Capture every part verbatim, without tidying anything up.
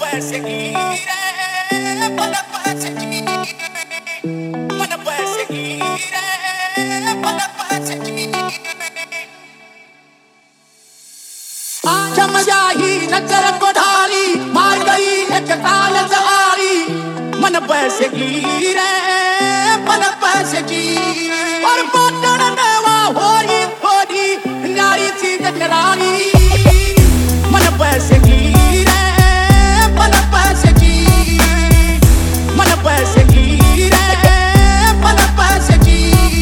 नजर को ढाली मार गई एक ताल सवारी मन पैसे की रे मन पैसे की और पाटण नवा होरी होरी नारी सी जगरानी मन पैसे की रे मन पैसे की मन पैसे की रे मन पैसे की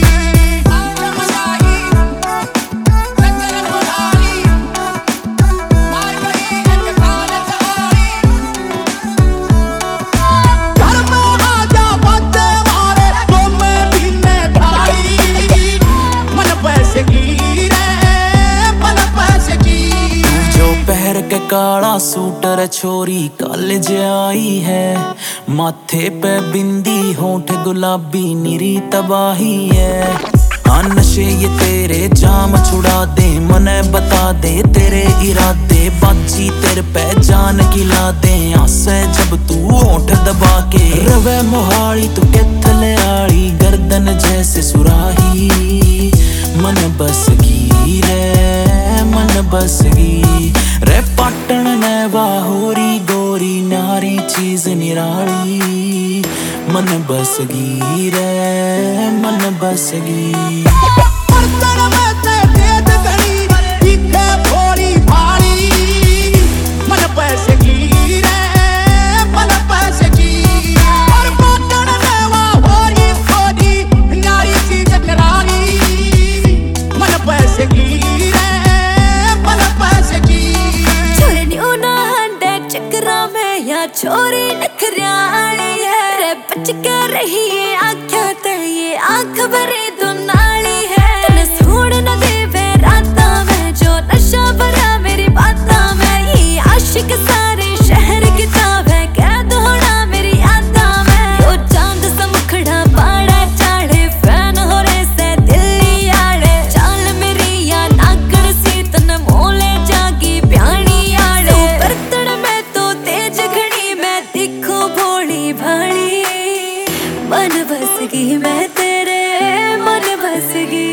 के काला सूटर छोरी कॉलेज आई है, माथे पे बिंदी होंठ गुलाबी निरी तबाही है। हाँ नशे ये तेरे जाम छुड़ा दे मने बता दे तेरे इरादे बाजी तेरे पे जान खिला दे आसे जब तू होंठ दबा के रवे मोहाली तू किथले आली गर्दन जैसे सुराही मन बस गी रे मन बस गी रे पाटण नवा होरी गोरी नारी चीज निराली मन बस गी रे मन बस गी छोरी नखरियाली है बच के रही है आँखों ते ये आँख भरी दुनाली है तने सूड़ न देवे राता में जो नशा भरा मेरी बाता में ये आशिक सारे शहर की ताब है कैद होना मेरी यादा में यो चांद सा मुखड़ा पाड़ा चाड़े फैन हो रे से दिल्ली आड़े चाल मेरी या नागड़ सी तन मोले जागी प्याणी आड़े बर्तन में तो तेज दिखो भोली भाली मन बस गई मैं तेरे मन बस गई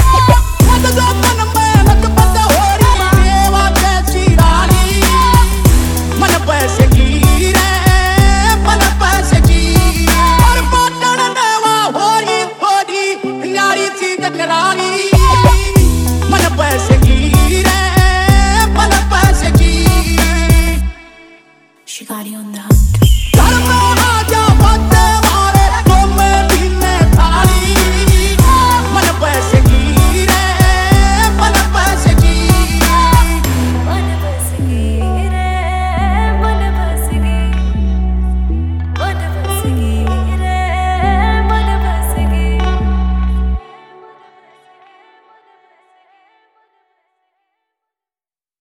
मन पैसे की रे मन पैसे की और पाटण नवा होरी होरी नारी सी जगरानी मन पैसे की रे मन पैसे की She got you on the hunt.